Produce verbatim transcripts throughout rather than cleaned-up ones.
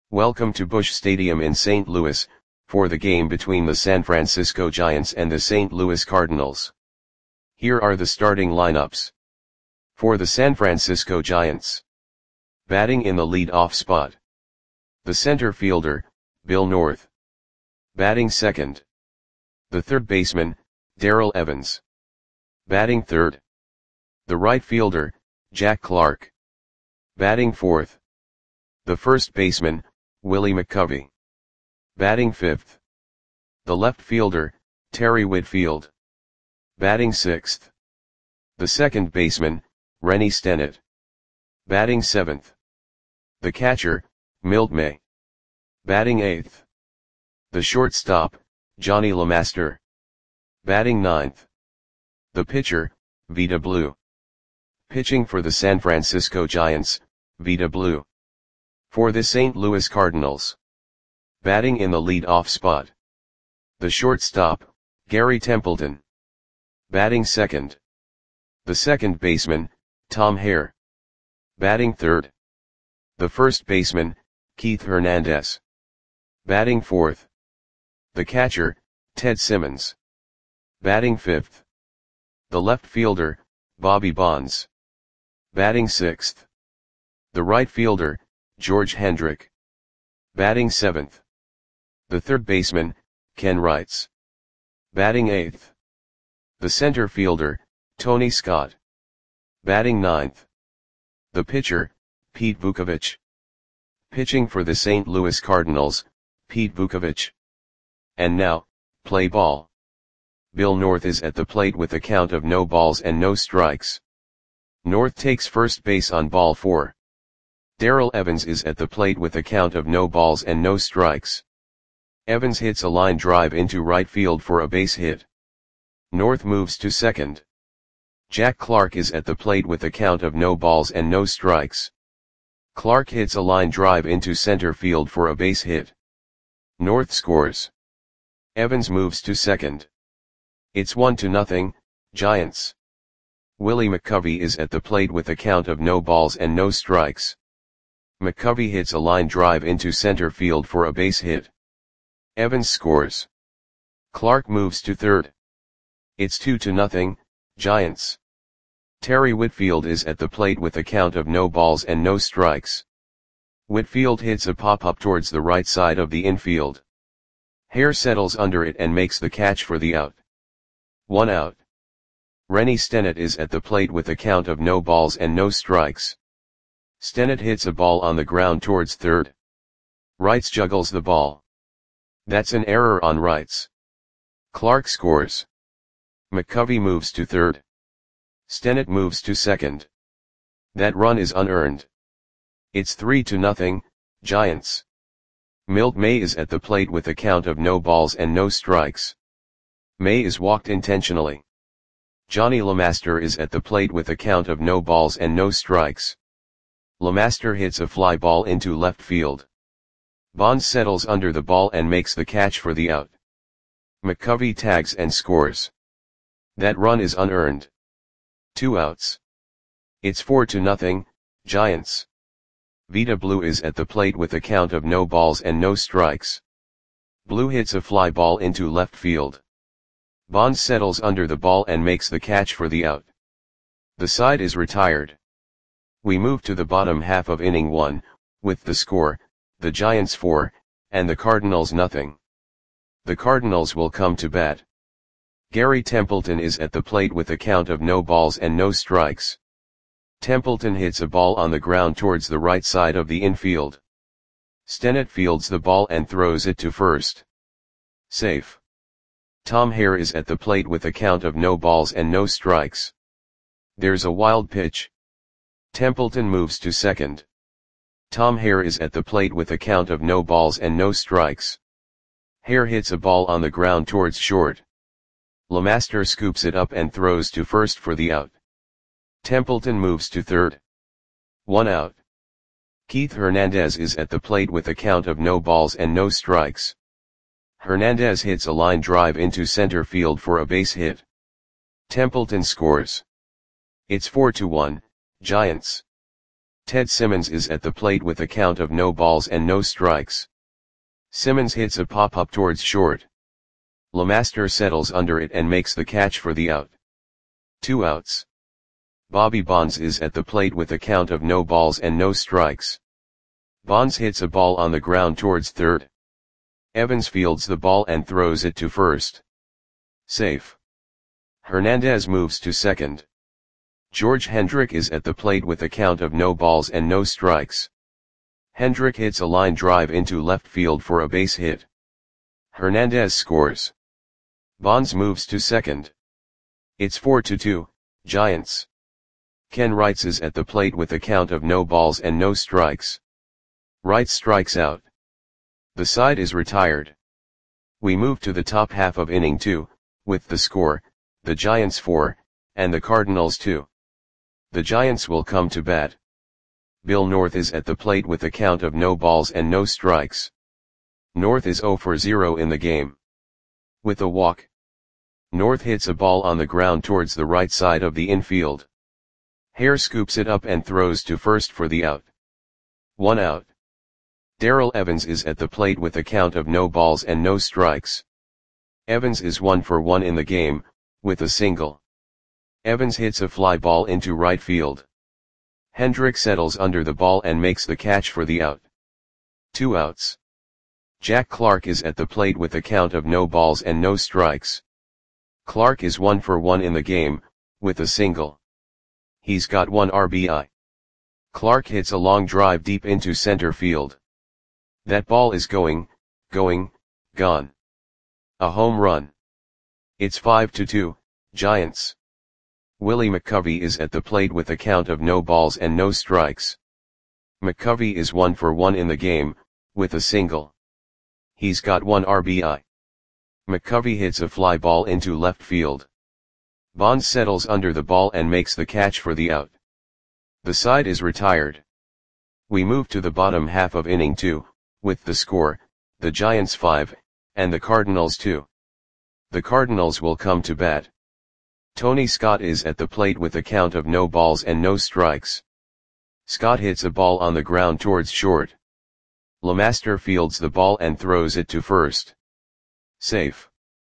Welcome to Busch Stadium in Saint Louis, for the game between the San Francisco Giants and the Saint Louis Cardinals. Here are the starting lineups. For the San Francisco Giants. Batting in the lead-off spot. The center fielder, Bill North. Batting second. The third baseman, Darrell Evans. Batting third. The right fielder, Jack Clark. Batting fourth. The first baseman, Willie McCovey. Batting fifth. The left fielder, Terry Whitfield. Batting sixth. The second baseman, Rennie Stennett. Batting seventh. The catcher, Milt May. Batting eighth. The shortstop, Johnny LeMaster. Batting ninth. The pitcher, Vida Blue. Pitching for the San Francisco Giants, Vida Blue. For the Saint Louis Cardinals. Batting in the lead-off spot. The shortstop, Gary Templeton. Batting second. The second baseman, Tom Hare. Batting third. The first baseman, Keith Hernandez. Batting fourth. The catcher, Ted Simmons. Batting fifth. The left fielder, Bobby Bonds. Batting sixth. The right fielder, George Hendrick. Batting seventh. The third baseman, Ken Wrights. Batting eighth. The center fielder, Tony Scott. Batting ninth. The pitcher, Pete Vukovich. Pitching for the Saint Louis Cardinals, Pete Vukovich. And now, play ball. Bill North is at the plate with a count of no balls and no strikes. North takes first base on ball four. Darrell Evans is at the plate with a count of no balls and no strikes. Evans hits a line drive into right field for a base hit. North moves to second. Jack Clark is at the plate with a count of no balls and no strikes. Clark hits a line drive into center field for a base hit. North scores. Evans moves to second. It's one to nothing, Giants. Willie McCovey is at the plate with a count of no balls and no strikes. McCovey hits a line drive into center field for a base hit. Evans scores. Clark moves to third. It's two to nothing, Giants. Terry Whitfield is at the plate with a count of no balls and no strikes. Whitfield hits a pop-up towards the right side of the infield. Hare settles under it and makes the catch for the out. One out. Rennie Stennett is at the plate with a count of no balls and no strikes. Stennett hits a ball on the ground towards third. Wrights juggles the ball. That's an error on Wrights. Clark scores. McCovey moves to third. Stennett moves to second. That run is unearned. It's three to nothing, Giants. Milt May is at the plate with a count of no balls and no strikes. May is walked intentionally. Johnny LeMaster is at the plate with a count of no balls and no strikes. LeMaster hits a fly ball into left field. Bonds settles under the ball and makes the catch for the out. McCovey tags and scores. That run is unearned. Two outs. It's four to nothing, Giants. Vida Blue is at the plate with a count of no balls and no strikes. Blue hits a fly ball into left field. Bonds settles under the ball and makes the catch for the out. The side is retired. We move to the bottom half of inning one, with the score, the Giants four, and the Cardinals nothing. The Cardinals will come to bat. Gary Templeton is at the plate with a count of no balls and no strikes. Templeton hits a ball on the ground towards the right side of the infield. Stennett fields the ball and throws it to first. Safe. Tom Hare is at the plate with a count of no balls and no strikes. There's a wild pitch. Templeton moves to second. Tom Hare is at the plate with a count of no balls and no strikes. Hare hits a ball on the ground towards short. LeMaster scoops it up and throws to first for the out. Templeton moves to third. One out. Keith Hernandez is at the plate with a count of no balls and no strikes. Hernandez hits a line drive into center field for a base hit. Templeton scores. It's four to one, Giants. Ted Simmons is at the plate with a count of no balls and no strikes. Simmons hits a pop-up towards short. LeMaster settles under it and makes the catch for the out. Two outs. Bobby Bonds is at the plate with a count of no balls and no strikes. Bonds hits a ball on the ground towards third. Evans fields the ball and throws it to first. Safe. Hernandez moves to second. George Hendrick is at the plate with a count of no balls and no strikes. Hendrick hits a line drive into left field for a base hit. Hernandez scores. Bonds moves to second. It's four to two, Giants. Ken Wrights is at the plate with a count of no balls and no strikes. Wright strikes out. The side is retired. We move to the top half of inning two, with the score, the Giants four, and the Cardinals two. The Giants will come to bat. Bill North is at the plate with a count of no balls and no strikes. North is zero for zero in the game. With a walk. North hits a ball on the ground towards the right side of the infield. Hare scoops it up and throws to first for the out. One out. Darrell Evans is at the plate with a count of no balls and no strikes. Evans is one for one in the game, with a single. Evans hits a fly ball into right field. Hendrick settles under the ball and makes the catch for the out. Two outs. Jack Clark is at the plate with a count of no balls and no strikes. Clark is one for one in the game, with a single. He's got one R B I. Clark hits a long drive deep into center field. That ball is going, going, gone. A home run. It's five to two, Giants. Willie McCovey is at the plate with a count of no balls and no strikes. McCovey is one for one in the game, with a single. He's got one R B I. McCovey hits a fly ball into left field. Bonds settles under the ball and makes the catch for the out. The side is retired. We move to the bottom half of inning two, with the score, the Giants five, and the Cardinals two. The Cardinals will come to bat. Tony Scott is at the plate with a count of no balls and no strikes. Scott hits a ball on the ground towards short. LeMaster fields the ball and throws it to first. Safe.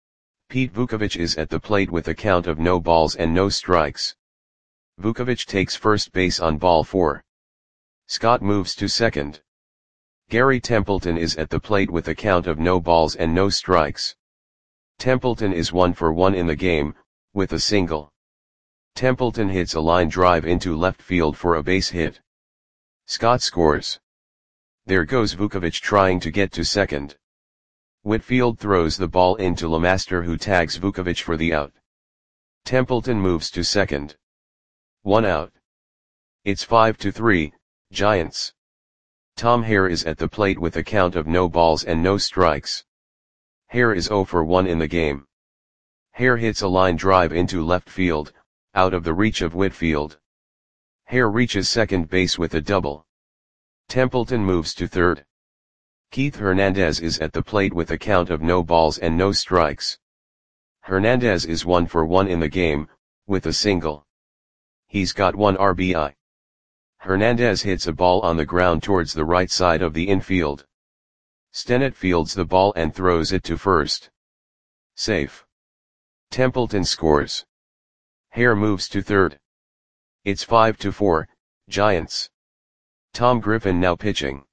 Pete Vukovich is at the plate with a count of no balls and no strikes. Vukovich takes first base on ball four. Scott moves to second. Gary Templeton is at the plate with a count of no balls and no strikes. Templeton is one for one in the game, with a single. Templeton hits a line drive into left field for a base hit. Scott scores. There goes Vukovich trying to get to second. Whitfield throws the ball into LeMaster, who tags Vukovich for the out. Templeton moves to second. One out. It's five to three, Giants. Tom Hare is at the plate with a count of no balls and no strikes. Hare is zero for one in the game. Hare hits a line drive into left field, out of the reach of Whitfield. Hare reaches second base with a double. Templeton moves to third. Keith Hernandez is at the plate with a count of no balls and no strikes. Hernandez is one for one in the game, with a single. He's got one R B I. Hernandez hits a ball on the ground towards the right side of the infield. Stennett fields the ball and throws it to first. Safe. Templeton scores. Hare moves to third. It's five to four, Giants. Tom Griffin now pitching.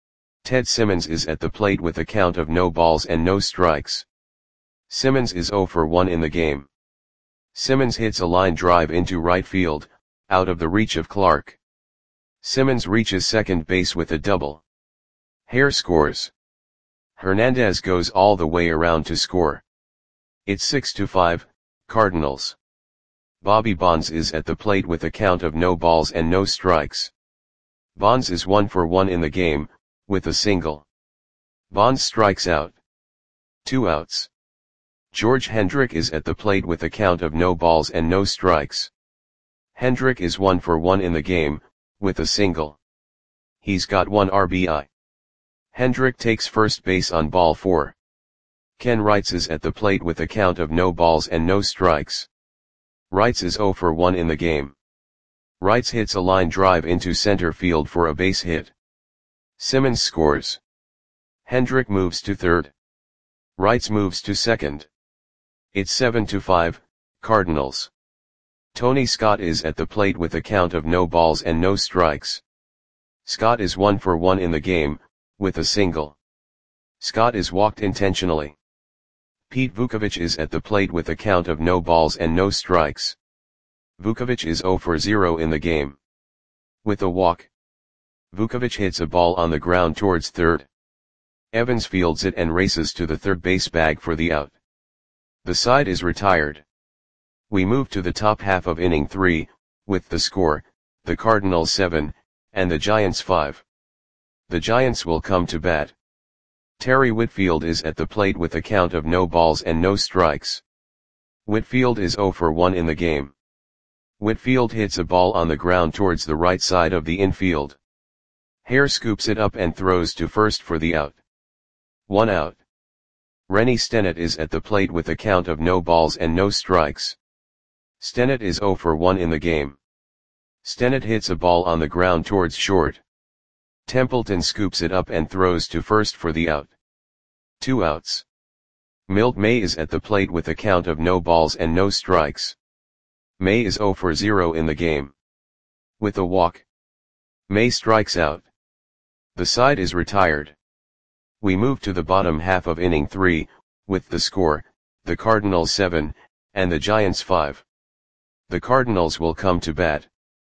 Ted Simmons is at the plate with a count of no balls and no strikes. Simmons is zero for one in the game. Simmons hits a line drive into right field, out of the reach of Clark. Simmons reaches second base with a double. Hare scores. Hernandez goes all the way around to score. It's six to five, Cardinals. Bobby Bonds is at the plate with a count of no balls and no strikes. Bonds is one for one in the game, with a single. Bonds strikes out. Two outs. George Hendrick is at the plate with a count of no balls and no strikes. Hendrick is one for one in the game, with a single. He's got one R B I. Hendrick takes first base on ball four. Ken Wrights is at the plate with a count of no balls and no strikes. Wrights is zero for one in the game. Wrights hits a line drive into center field for a base hit. Simmons scores. Hendrick moves to third. Wrights moves to second. It's seven to five, Cardinals. Tony Scott is at the plate with a count of no balls and no strikes. Scott is one for one in the game, with a single. Scott is walked intentionally. Pete Vukovich is at the plate with a count of no balls and no strikes. Vukovich is zero for zero in the game. With a walk. Vukovich hits a ball on the ground towards third. Evans fields it and races to the third base bag for the out. The side is retired. We move to the top half of inning three, with the score, the Cardinals seven, and the Giants five. The Giants will come to bat. Terry Whitfield is at the plate with a count of no balls and no strikes. Whitfield is zero for one in the game. Whitfield hits a ball on the ground towards the right side of the infield. Hare scoops it up and throws to first for the out. One out. Rennie Stennett is at the plate with a count of no balls and no strikes. Stennett is zero for one in the game. Stennett hits a ball on the ground towards short. Templeton scoops it up and throws to first for the out. Two outs. Milt May is at the plate with a count of no balls and no strikes. May is zero for zero in the game. With a walk. May strikes out. The side is retired. We move to the bottom half of inning three, with the score, the Cardinals seven, and the Giants five. The Cardinals will come to bat.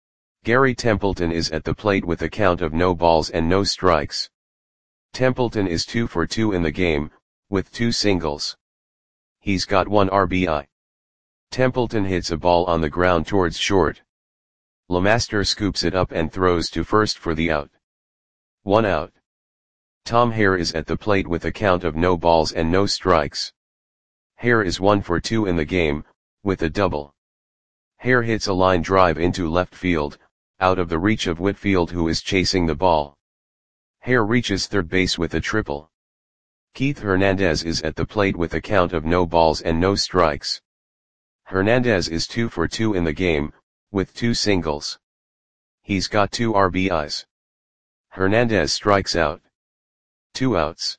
Gary Templeton is at the plate with a count of no balls and no strikes. Templeton is two for two in the game, with two singles. He's got one R B I. Templeton hits a ball on the ground towards short. LeMaster scoops it up and throws to first for the out. One out. Tom Hare is at the plate with a count of no balls and no strikes. Hare is one for two in the game, with a double. Hare hits a line drive into left field, out of the reach of Whitfield who is chasing the ball. Hare reaches third base with a triple. Keith Hernandez is at the plate with a count of no balls and no strikes. Hernandez is two for two in the game, with two singles. He's got two R B Is. Hernandez strikes out. Two outs.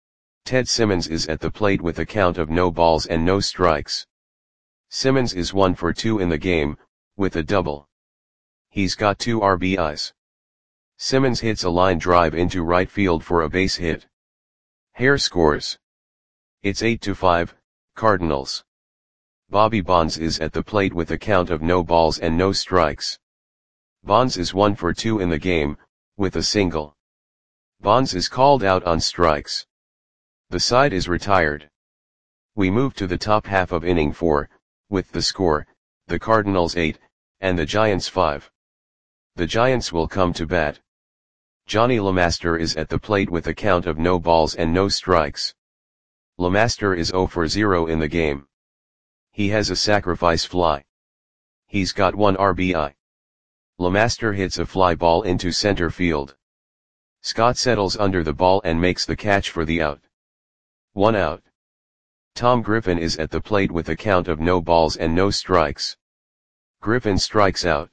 Ted Simmons is at the plate with a count of no balls and no strikes. Simmons is one for two in the game, with a double. He's got two R B Is. Simmons hits a line drive into right field for a base hit. Hare scores. It's eight to five, Cardinals. Bobby Bonds is at the plate with a count of no balls and no strikes. Bonds is one for two in the game, with a single. Bonds is called out on strikes. The side is retired. We move to the top half of inning four, with the score, the Cardinals eight, and the Giants five. The Giants will come to bat. Johnny LeMaster is at the plate with a count of no balls and no strikes. LeMaster is zero for zero in the game. He has a sacrifice fly. He's got one R B I. LeMaster hits a fly ball into center field. Scott settles under the ball and makes the catch for the out. One out. Tom Griffin is at the plate with a count of no balls and no strikes. Griffin strikes out.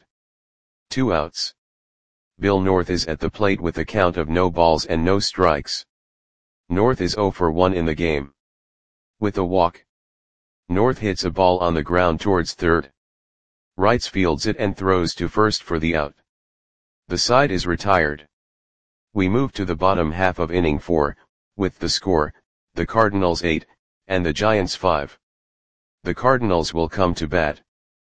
Two outs. Bill North is at the plate with a count of no balls and no strikes. North is zero for one in the game. With a walk. North hits a ball on the ground towards third. Wrights fields it and throws to first for the out. The side is retired. We move to the bottom half of inning four, with the score, the Cardinals eight, and the Giants five. The Cardinals will come to bat.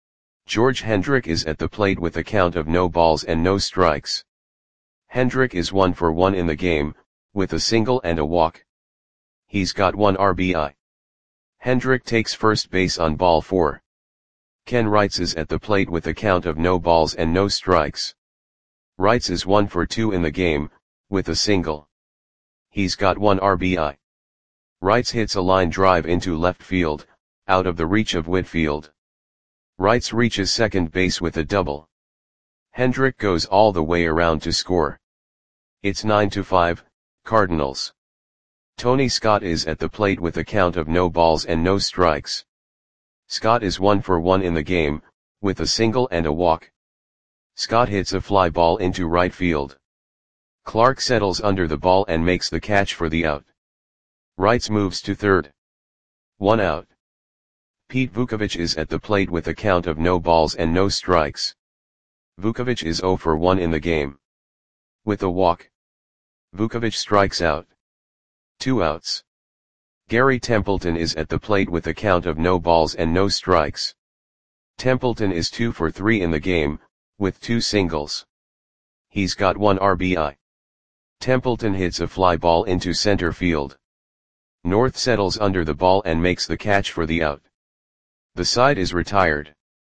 George Hendrick is at the plate with a count of no balls and no strikes. Hendrick is one for one in the game, with a single and a walk. He's got one R B I. Hendrick takes first base on ball four. Ken Wrights is at the plate with a count of no balls and no strikes. Wrights is one for two in the game, with a single. He's got one R B I. Wrights hits a line drive into left field, out of the reach of Whitfield. Wrights reaches second base with a double. Hendrick goes all the way around to score. It's nine to five, Cardinals. Tony Scott is at the plate with a count of no balls and no strikes. Scott is one for one in the game, with a single and a walk. Scott hits a fly ball into right field. Clark settles under the ball and makes the catch for the out. Wrights moves to third. One out. Pete Vukovich is at the plate with a count of no balls and no strikes. Vukovich is zero for one in the game. With a walk, Vukovich strikes out. Two outs. Gary Templeton is at the plate with a count of no balls and no strikes. Templeton is two for three in the game, with two singles. He's got one R B I. Templeton hits a fly ball into center field. North settles under the ball and makes the catch for the out. The side is retired.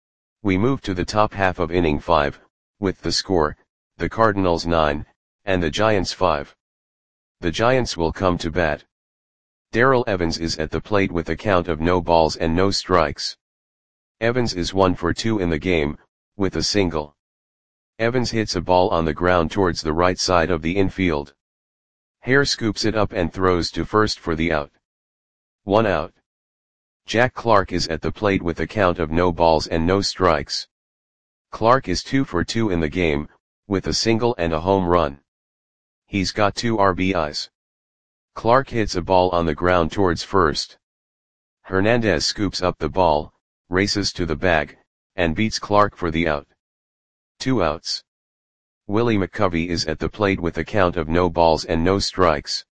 We move to the top half of inning five, with the score, the Cardinals nine, and the Giants five. The Giants will come to bat. Darrell Evans is at the plate with a count of no balls and no strikes. Evans is one for two in the game, with a single. Evans hits a ball on the ground towards the right side of the infield. Hare scoops it up and throws to first for the out. One out. Jack Clark is at the plate with a count of no balls and no strikes. Clark is two for two in the game, with a single and a home run. He's got two R B Is. Clark hits a ball on the ground towards first. Hernandez scoops up the ball, races to the bag, and beats Clark for the out. Two outs. Willie McCovey is at the plate with a count of no balls and no strikes.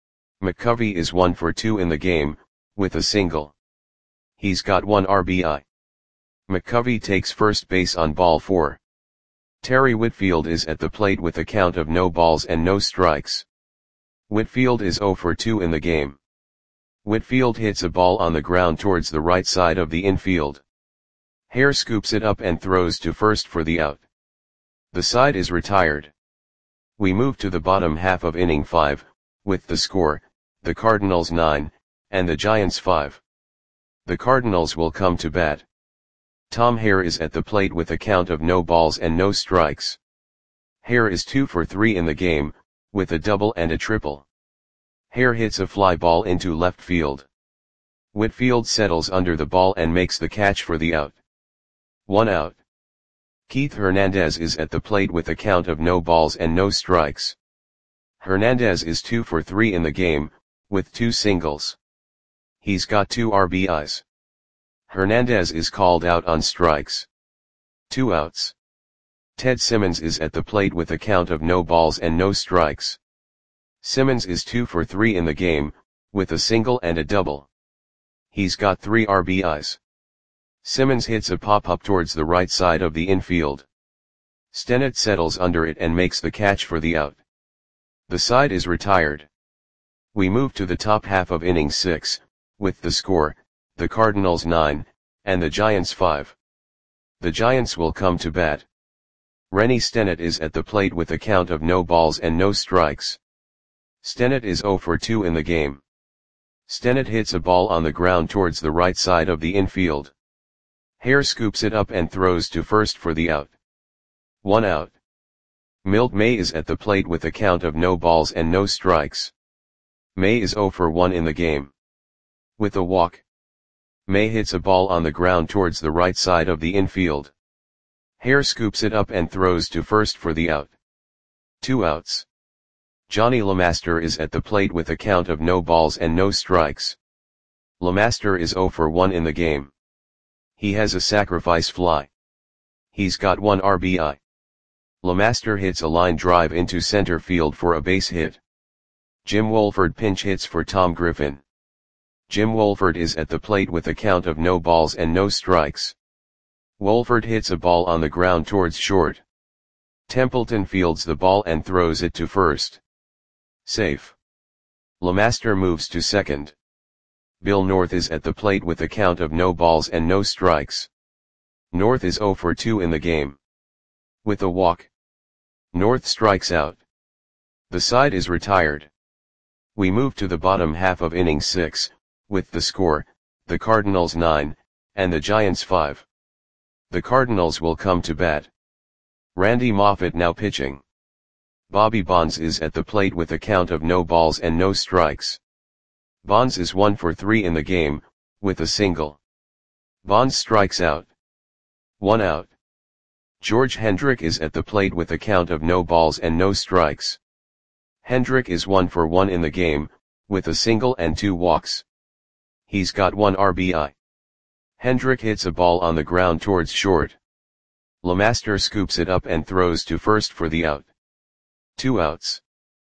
McCovey is one for two in the game, with a single. He's got one R B I. McCovey takes first base on ball four. Terry Whitfield is at the plate with a count of no balls and no strikes. Whitfield is zero for two in the game. Whitfield hits a ball on the ground towards the right side of the infield. Hare scoops it up and throws to first for the out. The side is retired. We move to the bottom half of inning five, with the score, the Cardinals nine, and the Giants five. The Cardinals will come to bat. Tom Hare is at the plate with a count of no balls and no strikes. Hare is two for three in the game, with a double and a triple. Hare hits a fly ball into left field. Whitfield settles under the ball and makes the catch for the out. One out. Keith Hernandez is at the plate with a count of no balls and no strikes. Hernandez is two for three in the game, with two singles. He's got two R B Is. Hernandez is called out on strikes. Two outs. Ted Simmons is at the plate with a count of no balls and no strikes. Simmons is two for three in the game, with a single and a double. He's got three R B Is. Simmons hits a pop-up towards the right side of the infield. Stennett settles under it and makes the catch for the out. The side is retired. We move to the top half of inning six, with the score, the Cardinals nine, and the Giants five. The Giants will come to bat. Rennie Stennett is at the plate with a count of no balls and no strikes. Stennett is zero for two in the game. Stennett hits a ball on the ground towards the right side of the infield. Hare scoops it up and throws to first for the out. One out. Milt May is at the plate with a count of no balls and no strikes. May is zero for one in the game. With a walk, May hits a ball on the ground towards the right side of the infield. Hare scoops it up and throws to first for the out. Two outs. Johnny LeMaster is at the plate with a count of no balls and no strikes. LeMaster is zero for one in the game. He has a sacrifice fly. He's got one R B I. LeMaster hits a line drive into center field for a base hit. Jim Wolford pinch hits for Tom Griffin. Jim Wolford is at the plate with a count of no balls and no strikes. Wolford hits a ball on the ground towards short. Templeton fields the ball and throws it to first. Safe. LeMaster moves to second. Bill North is at the plate with a count of no balls and no strikes. North is zero for two in the game. With a walk, North strikes out. The side is retired. We move to the bottom half of inning six, with the score, the Cardinals nine, and the Giants five. The Cardinals will come to bat. Randy Moffett now pitching. Bobby Bonds is at the plate with a count of no balls and no strikes. Bonds is one for three in the game, with a single. Bonds strikes out. One out. George Hendrick is at the plate with a count of no balls and no strikes. Hendrick is one for one in the game, with a single and two walks. He's got one R B I. Hendrick hits a ball on the ground towards short. LeMaster scoops it up and throws to first for the out. Two outs.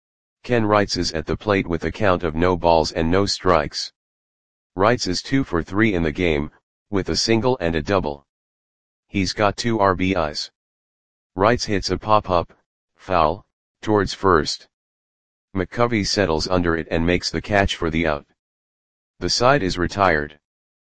Ken Wrights is at the plate with a count of no balls and no strikes. Wrights is two for three in the game, with a single and a double. He's got two R B Is. Wrights hits a pop-up, foul, towards first. McCovey settles under it and makes the catch for the out. The side is retired.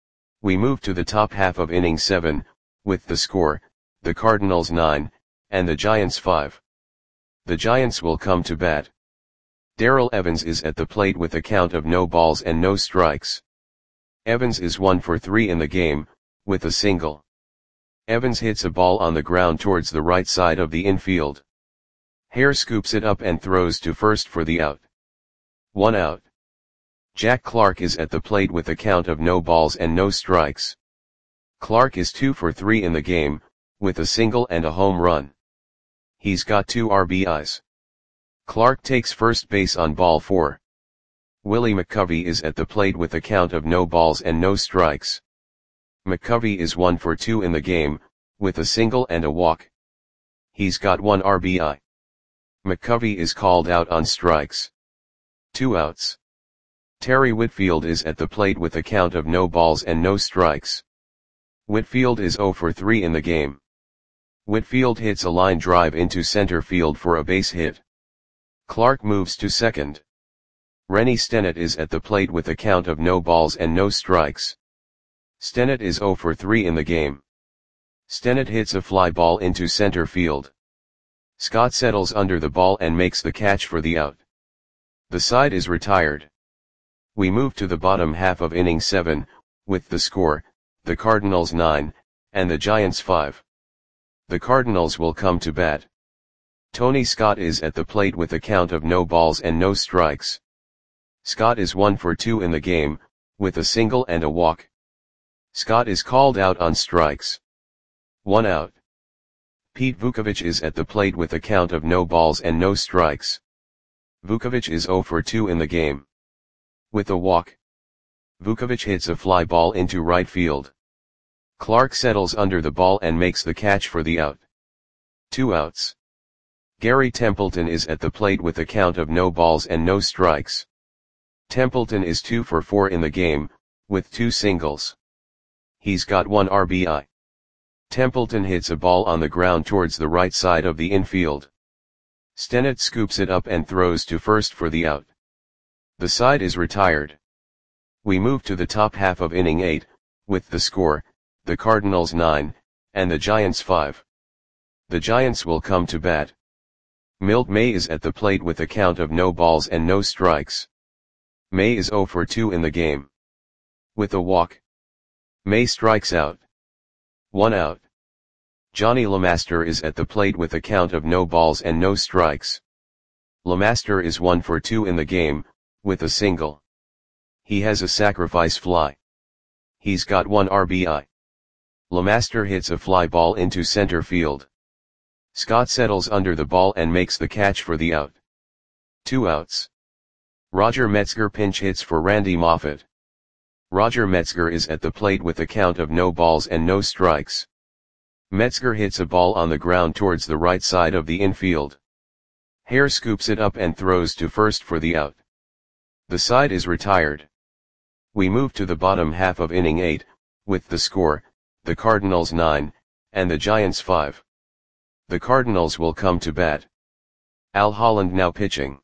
We move to the top half of inning seven, with the score, the Cardinals nine, and the Giants five. The Giants will come to bat. Darrell Evans is at the plate with a count of no balls and no strikes. Evans is one for three in the game, with a single. Evans hits a ball on the ground towards the right side of the infield. Hare scoops it up and throws to first for the out. One out. Jack Clark is at the plate with a count of no balls and no strikes. Clark is two for three in the game, with a single and a home run. He's got two R B Is. Clark takes first base on ball four. Willie McCovey is at the plate with a count of no balls and no strikes. McCovey is one for two in the game, with a single and a walk. He's got one R B I. McCovey is called out on strikes. Two outs. Terry Whitfield is at the plate with a count of no balls and no strikes. Whitfield is zero for three in the game. Whitfield hits a line drive into center field for a base hit. Clark moves to second. Rennie Stennett is at the plate with a count of no balls and no strikes. Stennett is zero for three in the game. Stennett hits a fly ball into center field. Scott settles under the ball and makes the catch for the out. The side is retired. We move to the bottom half of inning seven, with the score, the Cardinals nine, and the Giants five. The Cardinals will come to bat. Tony Scott is at the plate with a count of no balls and no strikes. Scott is one for two in the game, with a single and a walk. Scott is called out on strikes. One out. Pete Vukovich is at the plate with a count of no balls and no strikes. Vukovich is zero for two in the game. With a walk. Vukovich hits a fly ball into right field. Clark settles under the ball and makes the catch for the out. Two outs. Gary Templeton is at the plate with a count of no balls and no strikes. Templeton is two for four in the game, with two singles. He's got one R B I. Templeton hits a ball on the ground towards the right side of the infield. Stennett scoops it up and throws to first for the out. The side is retired. We move to the top half of inning eight, with the score, the Cardinals nine, and the Giants five. The Giants will come to bat. Milt May is at the plate with a count of no balls and no strikes. May is zero for two in the game. With a walk. May strikes out. One out. Johnny LeMaster is at the plate with a count of no balls and no strikes. LeMaster is one for two in the game, with a single. He has a sacrifice fly. He's got one R B I. LeMaster hits a fly ball into center field. Scott settles under the ball and makes the catch for the out. Two outs. Roger Metzger pinch hits for Randy Moffett. Roger Metzger is at the plate with a count of no balls and no strikes. Metzger hits a ball on the ground towards the right side of the infield. Hare scoops it up and throws to first for the out. The side is retired. We move to the bottom half of inning eight, with the score, the Cardinals nine, and the Giants five. The Cardinals will come to bat. Al Holland now pitching.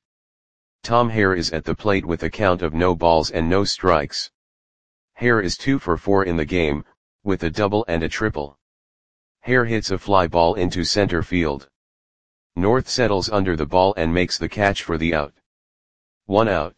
Tom Hare is at the plate with a count of no balls and no strikes. Hare is two for four in the game, with a double and a triple. Hare hits a fly ball into center field. North settles under the ball and makes the catch for the out. One out.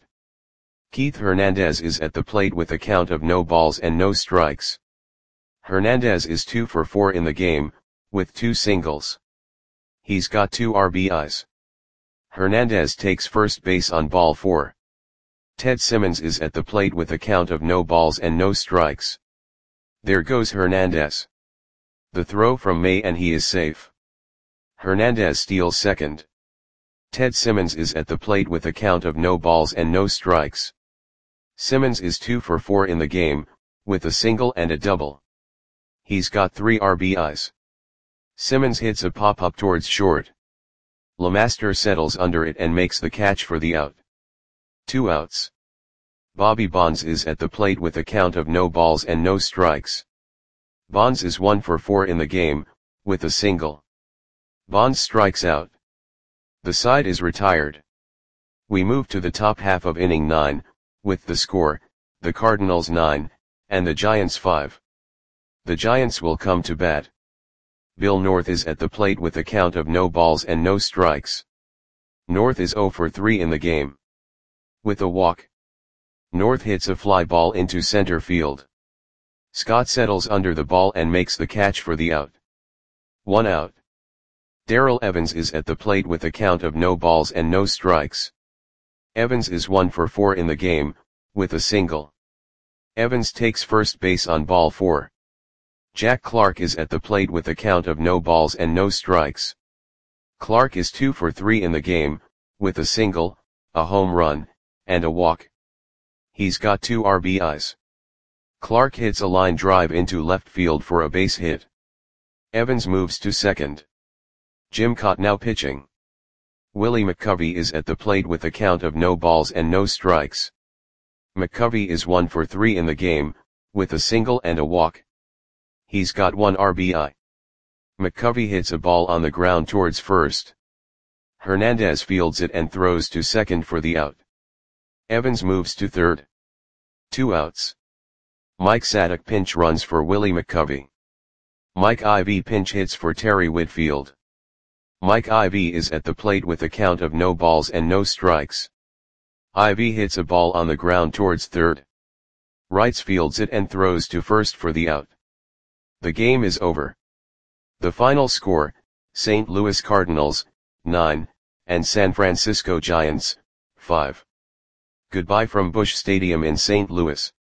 Keith Hernandez is at the plate with a count of no balls and no strikes. Hernandez is two for four in the game, with two singles. He's got two R B Is. Hernandez takes first base on ball four. Ted Simmons is at the plate with a count of no balls and no strikes. There goes Hernandez. The throw from May and he is safe. Hernandez steals second. Ted Simmons is at the plate with a count of no balls and no strikes. Simmons is two for four in the game, with a single and a double. He's got three R B Is. Simmons hits a pop-up towards short. LeMaster settles under it and makes the catch for the out. Two outs. Bobby Bonds is at the plate with a count of no balls and no strikes. Bonds is one for four in the game, with a single. Bonds strikes out. The side is retired. We move to the top half of inning nine, with the score, the Cardinals nine, and the Giants five. The Giants will come to bat. Bill North is at the plate with a count of no balls and no strikes. North is zero for three in the game. With a walk. North hits a fly ball into center field. Scott settles under the ball and makes the catch for the out. One out. Darrell Evans is at the plate with a count of no balls and no strikes. Evans is one for four in the game, with a single. Evans takes first base on ball four. Jack Clark is at the plate with a count of no balls and no strikes. Clark is two for three in the game, with a single, a home run, and a walk. He's got two R B Is. Clark hits a line drive into left field for a base hit. Evans moves to second. Jim Kaat now pitching. Willie McCovey is at the plate with a count of no balls and no strikes. McCovey is one for three in the game, with a single and a walk. He's got one R B I. McCovey hits a ball on the ground towards first. Hernandez fields it and throws to second for the out. Evans moves to third. Two outs. Mike Sadek pinch runs for Willie McCovey. Mike Ivy pinch hits for Terry Whitfield. Mike Ivy is at the plate with a count of no balls and no strikes. Ivy hits a ball on the ground towards third. Wrights fields it and throws to first for the out. The game is over. The final score, Saint Louis Cardinals, nine, and San Francisco Giants, five. Goodbye from Busch Stadium in Saint Louis.